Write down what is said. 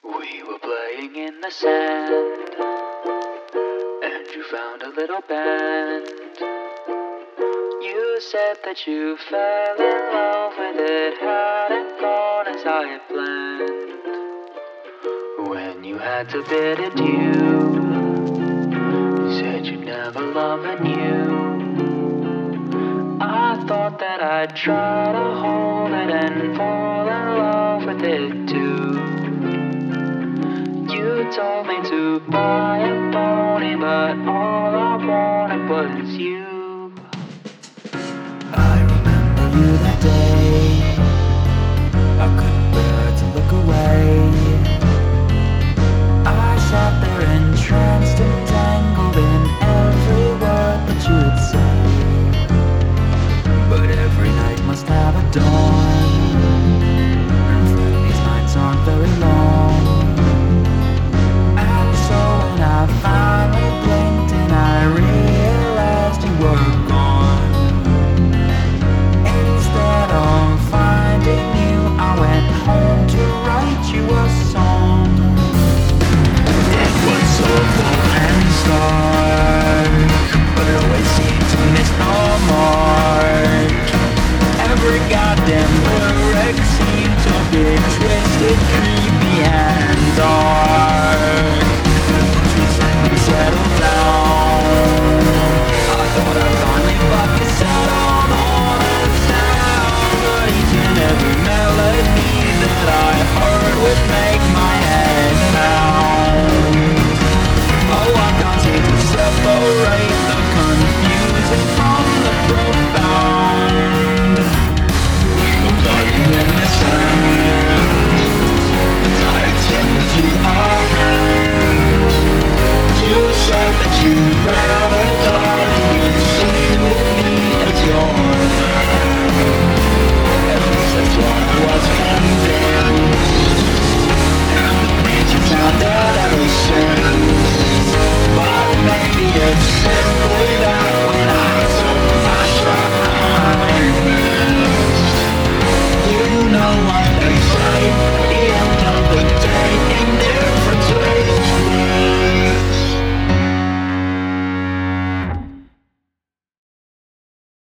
We were playing in the sand, and you found a little band. You said that you fell in love with it, hadn't gone as I had planned. When you had to bid adieu, you said you'd never love anew. I thought that I'd try to hold it and fall in love with it too. You told me to buy a pony, but all I wanted was you. I remember you that day. I couldn't bear to look away. I sat there entranced, entangled in every word that you would say. But every night must have a dawn, and friend, these nights aren't very long. And so when I finally blinked and I realized you were gone, instead of finding you, I went home to write you a song. It was so full and stark, but it always seemed to miss the mark. Every goddamn lyric seemed to be twisted, creepy, and